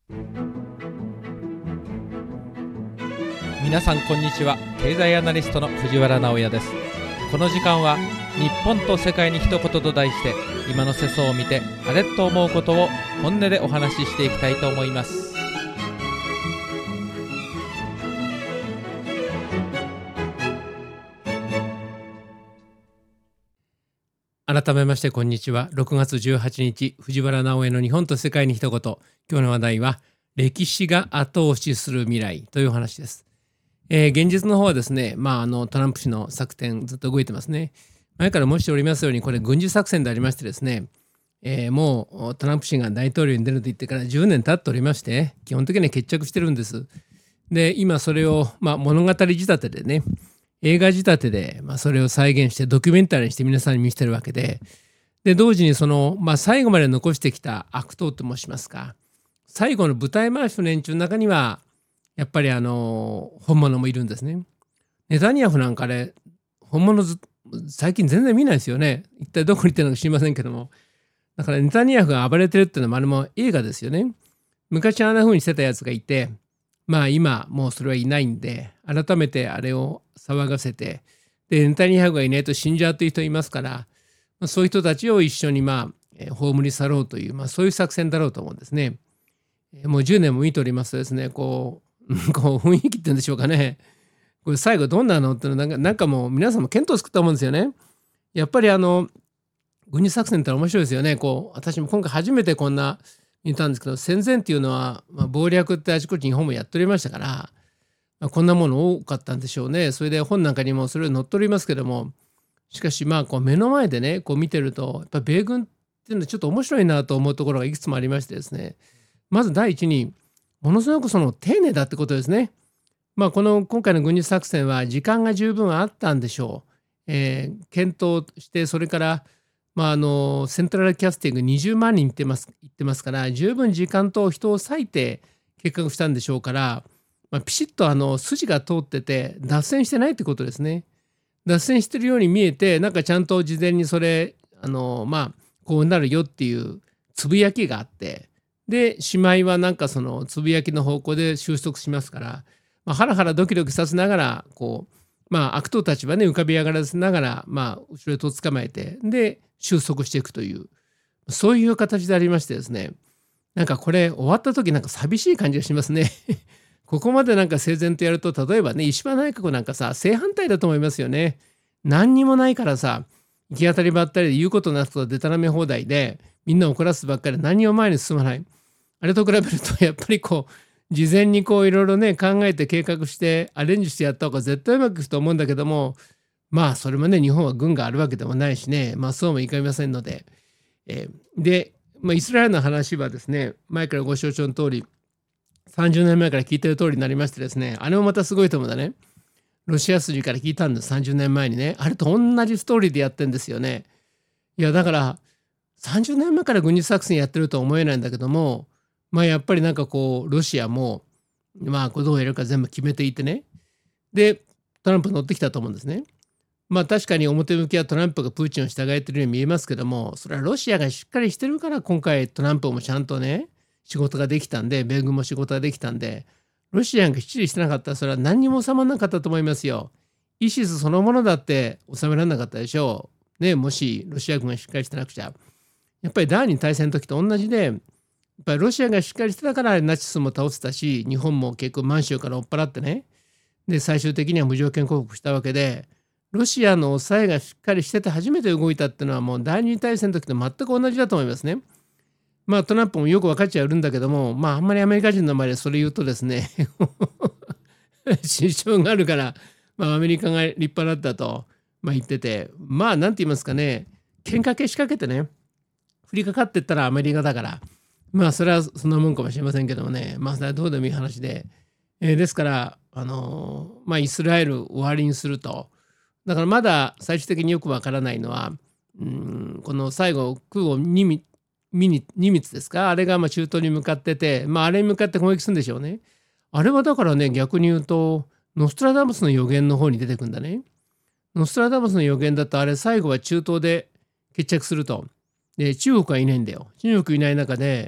皆さんこんにちは。経済アナリストの藤原直也です。この時間は日本と世界に一言と題して、今の世相を見てあれと思うことを本音でお話ししていきたいと思います。改めましてこんにちは。6月18日藤原直也の日本と世界に一言。今日の話題は歴史が後押しする未来という話です。現実の方はですね、トランプ氏の作戦ずっと動いてますね。前から申しておりますように、これ軍事作戦でありましてですね、もうトランプ氏が大統領に出ると言ってから10年経っておりまして、基本的には決着してるんです。で、今それを、物語仕立てでね、映画仕立てで、それを再現してドキュメンタリーにして皆さんに見せてるわけで、で同時にその、最後まで残してきた悪党と申しますか、最後の舞台回しの連中の中にはやっぱり本物もいるんですね。ネタニヤフなんかね、本物最近全然見ないですよね。一体どこに行ってるのか知りませんけども。だからネタニヤフが暴れてるっていうのはあれも映画ですよね。昔あんな風にしてたやつがいて、今もうそれはいないんで、改めてあれを騒がせて、でネタニヤフがいないと死んじゃうという人いますから、そういう人たちを一緒に葬り去ろうという、そういう作戦だろうと思うんですね。もう10年も見ておりますとですね、こう雰囲気って言うんでしょうかね。これ最後どんなのってのなんかもう皆さんも見当つくと思うんですよね。やっぱり軍事作戦って面白いですよね。私も今回初めてこんな見たんですけど、戦前っていうのは、謀略ってあちこち日本もやっておりましたから、こんなもの多かったんでしょうね。それで本なんかにもそれ載っておりますけども、しかし目の前でね見てると、やっぱ米軍っていうのはちょっと面白いなと思うところがいくつもありましてですね、まず第一にものすごく丁寧だってことですね。今回の軍事作戦は時間が十分あったんでしょう。検討して、それからセントラルキャスティング20万人行ってますから、十分時間と人を割いて計画したんでしょうから、ピシッと筋が通ってて脱線してないってことですね。脱線してるように見えて、なんかちゃんと事前にそれこうなるよっていうつぶやきがあって、でしまいはなんかそのつぶやきの方向で収束しますから、ハラハラドキドキさせながら悪党たちはね浮かび上がらせながら後ろへと捕まえて、で収束していくという、そういう形でありましてですね、なんかこれ終わった時なんか寂しい感じがしますね。ここまでなんか整然とやると、例えばね石破内閣なんか正反対だと思いますよね。何にもないから行き当たりばったりで言うことなくとでたらめ放題で、みんな怒らすばっかりで何も前に進まない。あれと比べるとやっぱり事前にいろいろね考えて計画してアレンジしてやった方が絶対うまくいくと思うんだけども、それもね日本は軍があるわけでもないしね、そうもいかみませんので、で、イスラエルの話はですね、前からご承知の通り30年前から聞いてる通りになりましてですね、あれもまたすごいと思うんだね。ロシア筋から聞いたんです。30年前にね、あれと同じストーリーでやってんですよね。いやだから30年前から軍事作戦やってるとは思えないんだけども、やっぱりなんかロシアもこれどうやるか全部決めていてね、でトランプ乗ってきたと思うんですね。確かに表向きはトランプがプーチンを従えてるように見えますけども、それはロシアがしっかりしてるから今回トランプもちゃんとね仕事ができたんで、米軍も仕事ができたんで、ロシアがきっちりしてなかったらそれは何にも収まらなかったと思いますよ。イシスそのものだって収められなかったでしょうね。もしロシア軍がしっかりしてなくちゃ。やっぱり第二次大戦の時と同じで、やっぱりロシアがしっかりしてたからナチスも倒せたし、日本も結構満州から追っ払ってね、で最終的には無条件降伏したわけで、ロシアの抑えがしっかりしてて初めて動いたっていうのはもう第二次大戦の時と全く同じだと思いますね。トランプもよく分かっちゃいるんだけども、あんまりアメリカ人の前でそれ言うとですね支障があるから、アメリカが立派だったと、言ってて、なんて言いますかね、喧嘩けしかけてね降りかかってったらアメリカだから、それはそんなもんかもしれませんけどもね、それはどうでもいい話で、ですからイスラエル終わりにすると。だからまだ最終的によくわからないのは、この最後空母ニミツですか、あれが中東に向かってて、あれに向かって攻撃するんでしょうね。あれはだからね、逆に言うとノストラダムスの予言の方に出てくんだね。ノストラダムスの予言だと、あれ最後は中東で決着すると。で中国はいないんだよ。中国いない中で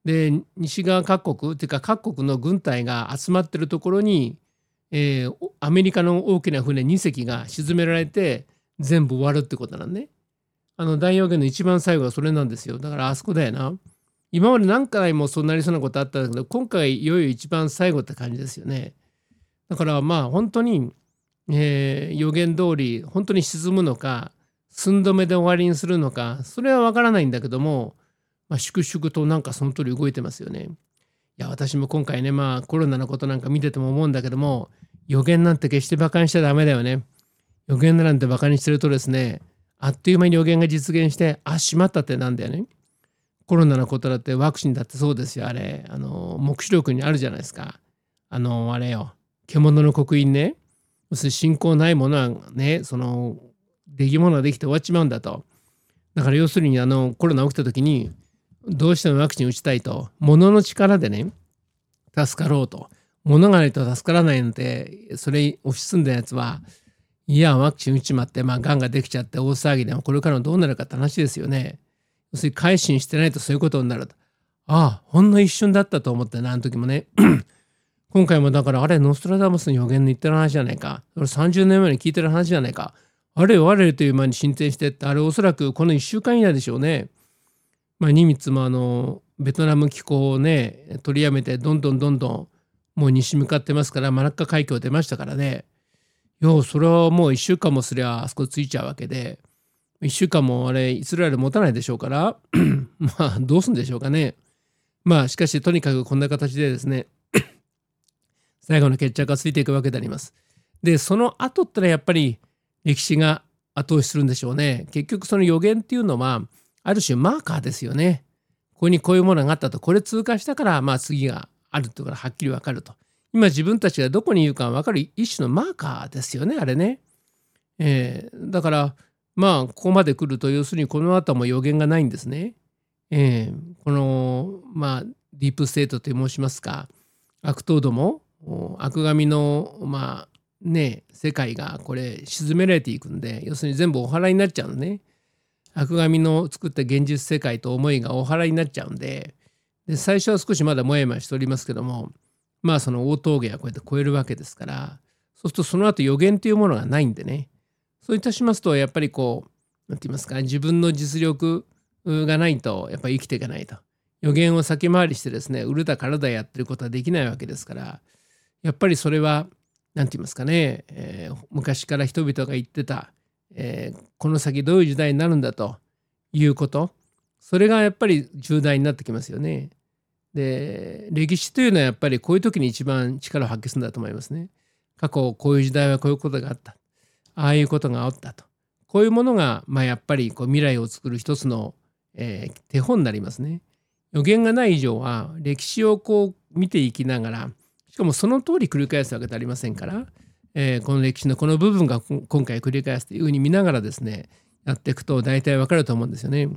で、西側各国っていうか各国の軍隊が集まってるところに、アメリカの大きな船2隻が沈められて全部終わるってことなんね。大予言の一番最後はそれなんですよ。だからあそこだよな。今まで何回もそうなりそうなことあったんだけど、今回いよいよ一番最後って感じですよね。だからまあ本当に、予言通り本当に沈むのか、寸止めで終わりにするのか、それは分からないんだけども、粛々となんかその通り動いてますよね。いや、私も今回ね、コロナのことなんか見てても思うんだけども、予言なんて決してバカにしちゃダメだよね。予言なんてバカにしてるとですね、あっという間に予言が実現して、あ、しまったってなんだよね。コロナのことだってワクチンだってそうですよ、あれ。黙示録にあるじゃないですか。あれよ、獣の刻印ね。要するに信仰ないものはね、出来物ができて終わっちまうんだと。だから要するにコロナ起きた時に、どうしてもワクチン打ちたいと、物の力でね、助かろうと。物がないと助からないなんて、それ推し進んだやつは、いや、ワクチン打ちまって、がんができちゃって大騒ぎでもこれからどうなるかって話ですよね。要するに改心してないとそういうことになると。ああ、ほんの一瞬だったと思ってね、あの時もね。今回もだから、あれ、ノストラダムスの予言の言ってる話じゃないか。それ30年前に聞いてる話じゃないか。あれよあれよという間に進展してって、あれおそらくこの1週間以内でしょうね。ニミッツもベトナム機構をね、取りやめて、どんどんもう西向かってますから、マラッカ海峡出ましたからね。それはもう1週間もすりゃあそこついちゃうわけで、1週間もあれイスラエル持たないでしょうからどうすんでしょうかね。しかしとにかくこんな形でですね最後の決着がついていくわけであります。でその後ってのはやっぱり歴史が後押しするんでしょうね。結局その予言っていうのはある種マーカーですよね。ここにこういうものがあったと、これ通過したから次があるってことがはっきり分かると。今自分たちがどこにいるか分かる一種のマーカーですよね、あれね。だからここまで来ると要するにこの後も予言がないんですね。このディープステートと申しますか、悪党ども、悪神の世界がこれ沈められていくんで、要するに全部お祓いになっちゃうのね。悪神の作った現実世界と思いがお祓いになっちゃうんで、最初は少しまだもやもやしておりますけども、その大峠はこうやって超えるわけですから、そうするとその後予言というものがないんでね。そういたしますとやっぱりなんて言いますか、自分の実力がないとやっぱり生きていかないと。予言を先回りしてですね、売るだからだやってることはできないわけですから、やっぱりそれはなんて言いますかね、昔から人々が言ってた、この先どういう時代になるんだということ、それがやっぱり重大になってきますよね。で歴史というのはやっぱりこういう時に一番力を発揮するんだと思いますね。過去こういう時代はこういうことがあった、ああいうことがあったと、こういうものがやっぱり未来を作る一つの、手本になりますね。予言がない以上は歴史を見ていきながら、しかもその通り繰り返すわけではありませんから、この歴史のこの部分が今回繰り返すというふうに見ながらですねやっていくと大体わかると思うんですよね。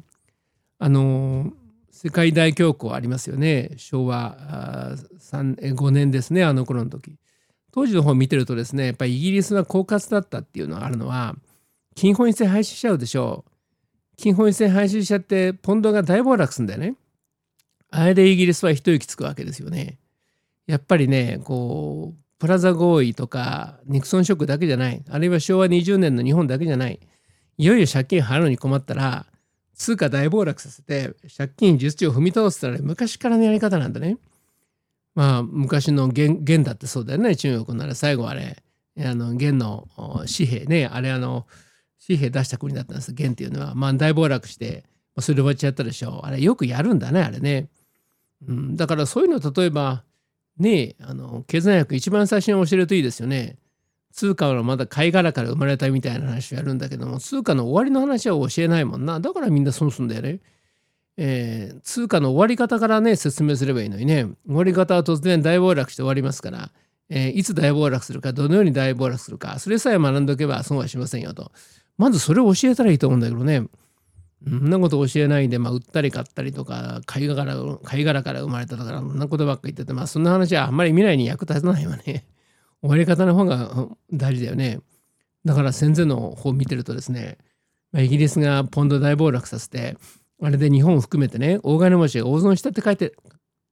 世界大恐慌ありますよね。昭和5年ですね、あの頃の時。当時の方を見てるとですね、やっぱりイギリスは狡猾だったっていうのがあるのは、金本位制廃止しちゃうでしょう。金本位制廃止しちゃってポンドが大暴落するんだよね。あれでイギリスは一息つくわけですよね。やっぱりね、プラザ合意とかニクソンショックだけじゃない、あるいは昭和20年の日本だけじゃない、いよいよ借金払うのに困ったら通貨大暴落させて借金実地を踏み倒すってのは昔からのやり方なんだね。昔の元だってそうだよね。中国なら最後はあれ元の紙幣ね、あれ紙幣出した国だったんです。元っていうのは大暴落してそれで終わっちゃったでしょう。あれよくやるんだね、あれね。だからそういうの例えばね、経済学一番最初に教えるといいですよね。通貨はまだ貝殻から生まれたみたいな話をやるんだけども、通貨の終わりの話は教えないもんな。だからみんな損すんだよね。通貨の終わり方からね説明すればいいのにね。終わり方は突然大暴落して終わりますから、いつ大暴落するか、どのように大暴落するか、それさえ学んでおけば損はしませんよと。まずそれを教えたらいいと思うんだけどね。そんなこと教えないで、売ったり買ったりとか、貝殻から生まれたとか、そんなことばっかり言ってて、そんな話はあんまり未来に役立たないわね。終わり方の方が大事だよね。だから戦前の方を見てるとですね、イギリスがポンド大暴落させて、あれで日本を含めてね、大金持ちが大損したって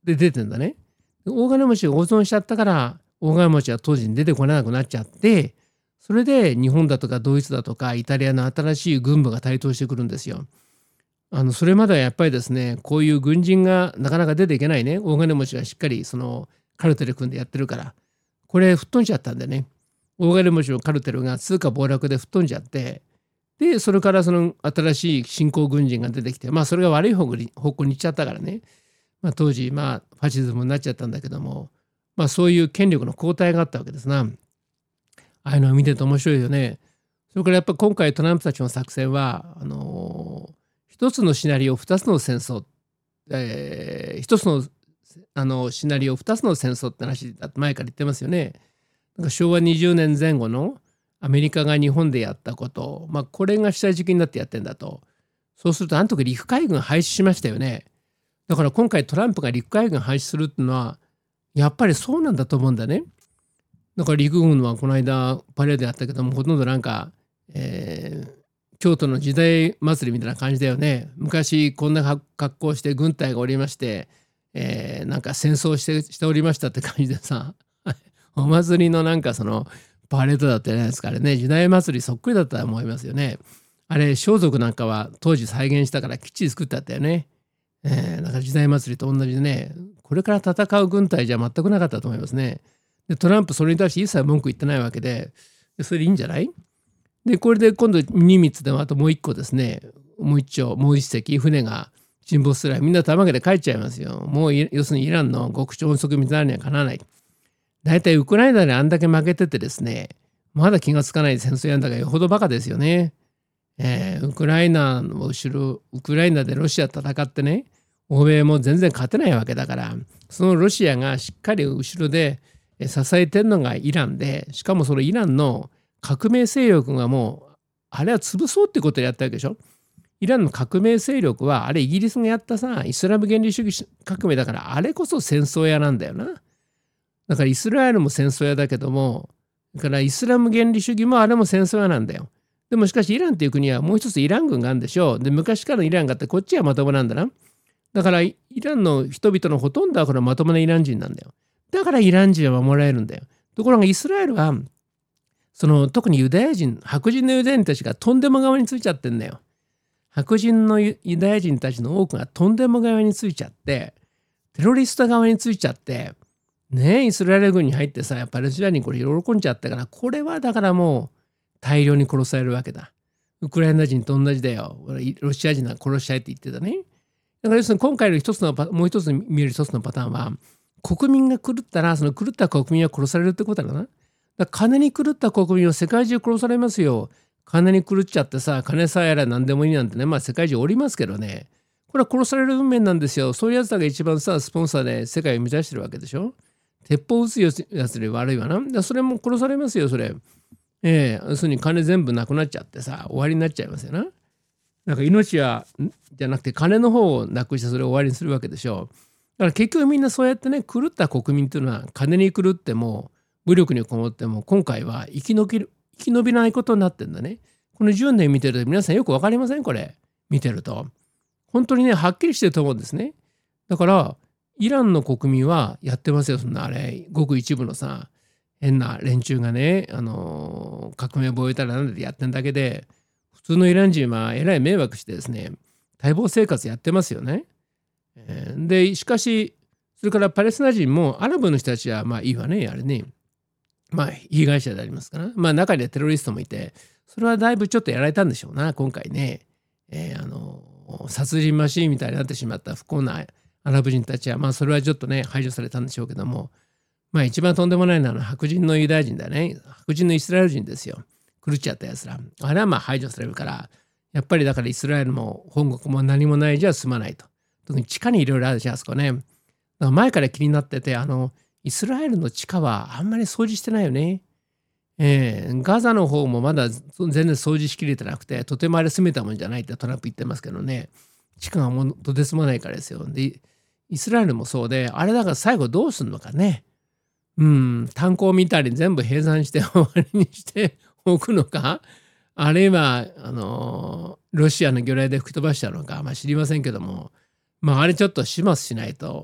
で出てんだね。大金持ちが大損しちゃったから大金持ちは当時に出てこなくなっちゃって、それで日本だとかドイツだとかイタリアの新しい軍部が台頭してくるんですよ。それまではやっぱりですね、こういう軍人がなかなか出ていけないね、大金持ちがしっかりそのカルテル組んでやってるから、これ吹っ飛んじゃったんでね、大金持ちのカルテルが通貨暴落で吹っ飛んじゃって、でそれからその新しい新興軍人が出てきて、それが悪い方向に行っちゃったからね、当時ファシズムになっちゃったんだけども、そういう権力の交代があったわけですな。ああいうのを見てて面白いよね。それからやっぱ今回トランプたちの作戦は一つのシナリオ二つの戦争、一つのシナリオ二つの戦争って話だって前から言ってますよね。なんか昭和20年前後のアメリカが日本でやったこと、これが下敷きになってやってんだと。そうするとあの時陸海軍廃止しましたよね。だから今回トランプが陸海軍廃止するっていうのはやっぱりそうなんだと思うんだね。だから陸軍はこの間パレードやったけども、ほとんどなんか、京都の時代祭りみたいな感じだよね。昔こんな格好して軍隊がおりまして、なんか戦争しておりましたって感じでさお祭りのなんかそのパレードだったじゃないですか。あれね、時代祭りそっくりだったと思いますよね。あれ装束なんかは当時再現したからきっちり作ってあったよね。だから時代祭りと同じでね、これから戦う軍隊じゃ全くなかったと思いますね。でトランプそれに対して一切文句言ってないわけで、それでいいんじゃない？でこれで今度ニミッツでもあともう一個ですね、もう一隻船が沈没すればみんなたまげて帰っちゃいますよ。もう要するにイランの極超音速ミサイルにはかなわない。大体ウクライナであんだけ負けててですね、まだ気がつかないで戦争やんだからよほどバカですよね。ウクライナの後ろ、ウクライナでロシア戦ってね、欧米も全然勝てないわけだから、そのロシアがしっかり後ろで支えてるのがイランで、しかもそのイランの革命勢力がもうあれは潰そうってことをやったわけでしょ。イランの革命勢力はあれイギリスがやったさイスラム原理主義革命だから、あれこそ戦争屋なんだよな。だからイスラエルも戦争屋だけども、だからイスラム原理主義もあれも戦争屋なんだよ。でもしかしイランっていう国はもう一つイラン軍があるんでしょう。で昔からのイランがあってこっちはまともなんだな。だからイランの人々のほとんどはこれはまともなイラン人なんだよ。だからイラン人は守られるんだよ。ところがイスラエルはその特にユダヤ人、白人のユダヤ人たちがとんでも側についちゃってんだよ。白人のユダヤ人たちの多くがとんでも側についちゃって、テロリスト側についちゃって、イスラエル軍に入ってさ、パレスチナにこれ喜んじゃったから、これはだからもう大量に殺されるわけだ。ウクライナ人と同じだよ。ロシア人は殺しちゃえって言ってたね。だから要するに今回のもう一つ見える一つのパターンは、国民が狂ったらその狂った国民は殺されるってことだな。だから金に狂った国民は世界中殺されますよ。金に狂っちゃってさ、金さえあれば何でもいいなんてね、世界中おりますけどね、これは殺される運命なんですよ。そういうやつらが一番さスポンサーで世界を満たしてるわけでしょ。鉄砲撃つやつより悪いわな。だそれも殺されますよそれ。要するに金全部なくなっちゃってさ終わりになっちゃいますよな。なんか命はじゃなくて金の方をなくしてそれを終わりにするわけでしょ。だから結局みんなそうやってね、狂った国民っていうのは金に狂っても武力にこもっても今回は生き延びないことになってんだね。この10年見てると皆さんよく分かりません？これ見てると本当にねはっきりしてると思うんですね。だからイランの国民はやってますよ。そんなあれごく一部のさ変な連中がね、革命を覚えたらなんでやってんだけで、普通のイラン人はえらい迷惑してですね待望生活やってますよね。でしかしそれからパレスチナ人もアラブの人たちはいいわね、あれね、被害者でありますから、中にはテロリストもいて、それはだいぶちょっとやられたんでしょうな今回ね。殺人マシーンみたいになってしまった不幸なアラブ人たちはそれはちょっとね排除されたんでしょうけども、一番とんでもないのは白人のユダヤ人だね。白人のイスラエル人ですよ。狂っちゃったやつら、あれは排除されるから、やっぱりだからイスラエルも本国も何もないじゃ済まないと。特に地下にいろいろあるじゃんあそこね。だから前から気になってて、イスラエルの地下はあんまり掃除してないよね。ガザの方もまだ全然掃除しきれてなくて、とてもあれ住めたもんじゃないってトランプ言ってますけどね。地下がもうとてつもないからですよ。でイスラエルもそうで、あれだから最後どうすんのかね。炭鉱みたいに全部閉山して終わりにしておくのか、あるいはロシアの魚雷で吹き飛ばしちゃうのか、知りませんけども、あれちょっと始末しないと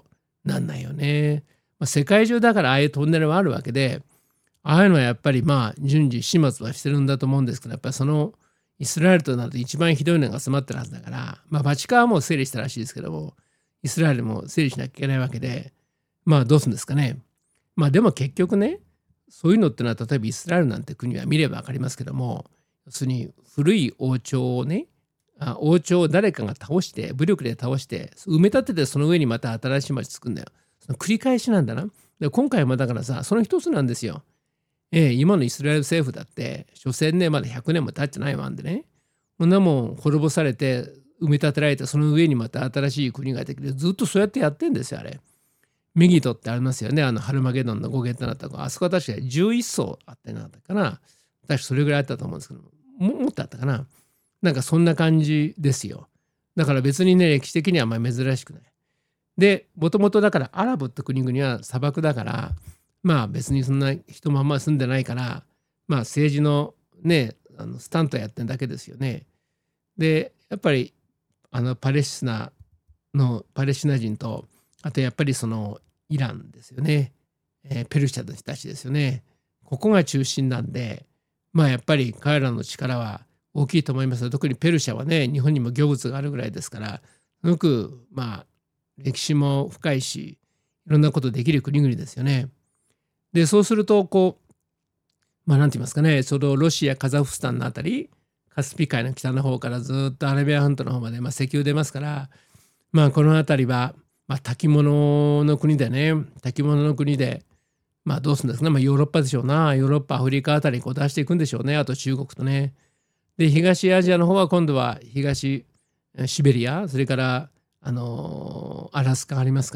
なんないよね。世界中だからああいうトンネルはあるわけで、ああいうのはやっぱり順次始末はしてるんだと思うんですけど、やっぱりそのイスラエルとなると一番ひどいのが詰まってるはずだから、バチカンはもう整理したらしいですけども、イスラエルも整理しなきゃいけないわけで、どうするんですかね。でも結局ね、そういうのってのは例えばイスラエルなんて国は見れば分かりますけども、要するに古い王朝をね、王朝を誰かが倒して武力で倒して埋め立てて、その上にまた新しい町作るんだよ。その繰り返しなんだな。で今回もだからさ、その一つなんですよ。今のイスラエル政府だって所詮ね、まだ100年も経ってないわんでね、こんなもん滅ぼされて埋め立てられて、その上にまた新しい国ができて、ずっとそうやってやってんですよ。あれメギドってありますよね。ハルマゲドンの語源となった、あそこは確か11層あってなかったかな。確かそれぐらいあったと思うんですけどもっとあったかな。なんかそんな感じですよ。だから別にね、歴史的にはあんまり珍しくない。で、もともとだからアラブって国々は砂漠だから、別にそんな人もあんまり住んでないから、政治のね、スタントやってるだけですよね。で、やっぱりパレスチナ人と、あとやっぱりそのイランですよね。ペルシャの人たちですよね。ここが中心なんで、やっぱり彼らの力は大きいと思います。特にペルシャはね、日本にも漁物があるぐらいですから、すごく歴史も深いし、いろんなことできる国々ですよね。で、そうするとなんて言いますかね、そのロシア、カザフスタンのあたり、カスピ海の北の方からずっとアラビア半島の方まで、石油出ますから、この辺りは、炊き物の国でね、炊き物の国で、どうするんですかね、ヨーロッパでしょうな、ヨーロッパ、アフリカあたりに出していくんでしょうね、あと中国とね。で、東アジアの方は今度は東シベリア、それからアラスカありますから、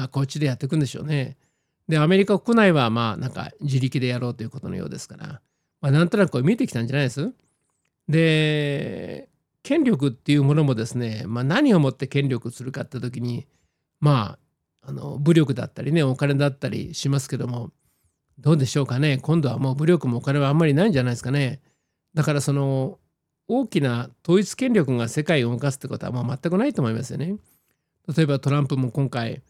こっちでやっていくんでしょうね。で、アメリカ国内はなんか自力でやろうということのようですから、なんとなく見えてきたんじゃないです。で、権力っていうものもですね、何をもって権力するかって時に、武力だったりね、お金だったりしますけども、どうでしょうかね。今度はもう武力もお金はあんまりないんじゃないですかね。だからその大きな統一権力が世界を動かすってことはもう全くないと思いますよね。例えばトランプも今回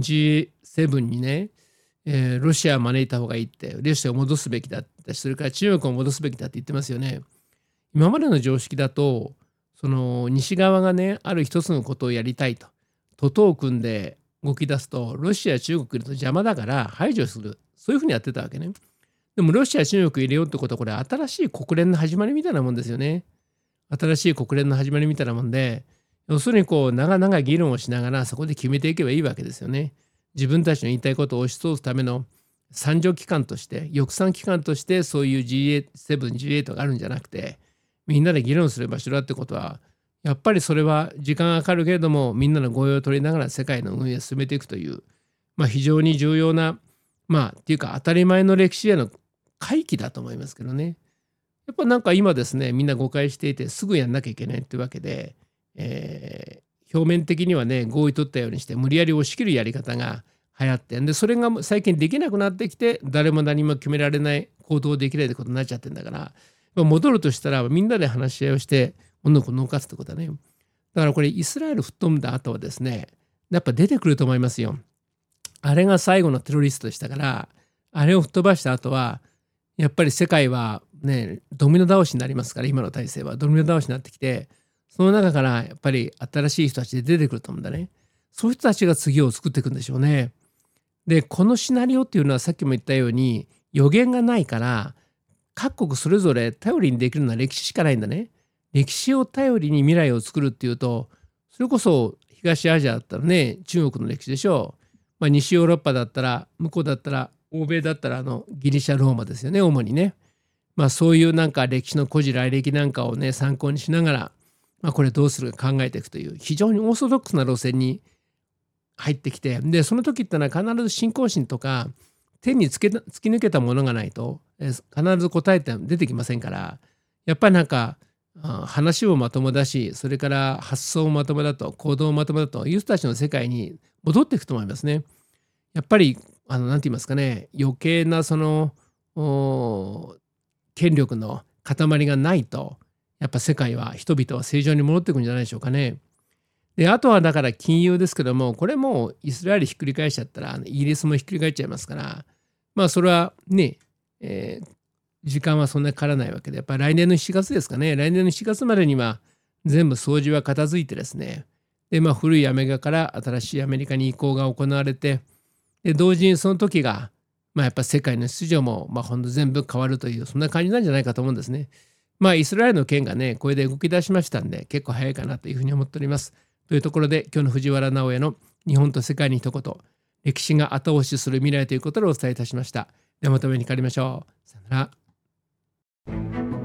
G7 にね、ロシアを招いた方がいいって、ロシアを戻すべきだって、それから中国を戻すべきだって言ってますよね。今までの常識だと、その西側がね、ある一つのことをやりたいと、徒党を組んで動き出すと、ロシア、中国いると邪魔だから排除する。そういうふうにやってたわけね。でもロシア、中国入れようってことは、これ新しい国連の始まりみたいなもんですよね。新しい国連の始まりみたいなもんで、要するに長々議論をしながらそこで決めていけばいいわけですよね。自分たちの言いたいことを押し通すための参助機関として、抑散機関としてそういう G7、G8 があるんじゃなくて、みんなで議論する場所だってことは、やっぱりそれは時間がかかるけれども、みんなの合意を取りながら世界の運営を進めていくという、非常に重要な、っていうか当たり前の歴史への回帰だと思いますけどね。やっぱなんか今ですね、みんな誤解していて、すぐやんなきゃいけないってわけで、表面的にはね、合意取ったようにして無理やり押し切るやり方が流行ってんで、それが最近できなくなってきて、誰も何も決められない、行動できないってことになっちゃってんだから、戻るとしたらみんなで話し合いをして物を動かすってことだね。だからこれイスラエル吹っ飛んだ後はですね、やっぱ出てくると思いますよ。あれが最後のテロリストでしたから、あれを吹っ飛ばした後はやっぱり世界はね、ドミノ倒しになりますから、今の体制はドミノ倒しになってきて、その中からやっぱり新しい人たちで出てくると思うんだね。そういう人たちが次を作っていくんでしょうね。で、このシナリオっていうのはさっきも言ったように予言がないから、各国それぞれ頼りにできるのは歴史しかないんだね。歴史を頼りに未来を作るっていうと、それこそ東アジアだったらね、中国の歴史でしょう。西ヨーロッパだったら、向こうだったら、欧米だったらギリシャローマですよね、主にね。そういうなんか歴史の古事来歴なんかをね参考にしながら、これどうするか考えていくという非常にオーソドックスな路線に入ってきて、でその時ってのは必ず信仰心とか天に突き抜けたものがないと必ず答えて出てきませんから、やっぱりなんか話もまともだし、それから発想もまともだと、行動もまともだという人たちの世界に戻っていくと思いますね。やっぱりなんて言いますかね、余計なその権力の塊がないと、やっぱ世界は人々は正常に戻っていくんじゃないでしょうかね。 で、あとはだから金融ですけども、これもうイスラエルひっくり返しちゃったら、イギリスもひっくり返っちゃいますから、まあそれはね、時間はそんなにかからないわけで、やっぱり来年の7月ですかね、来年の7月までには全部掃除は片付いてですね、で、まあ古いアメリカから新しいアメリカに移行が行われて、で、同時にその時が、まあやっぱ世界の秩序も、まあほんと全部変わるという、そんな感じなんじゃないかと思うんですね。まあイスラエルの件がね、これで動き出しましたんで、結構早いかなというふうに思っております。というところで、今日の藤原直哉の日本と世界に一言、歴史が後押しする未来ということでお伝えいたしました。ではまたお目にかかりましょう。さよなら。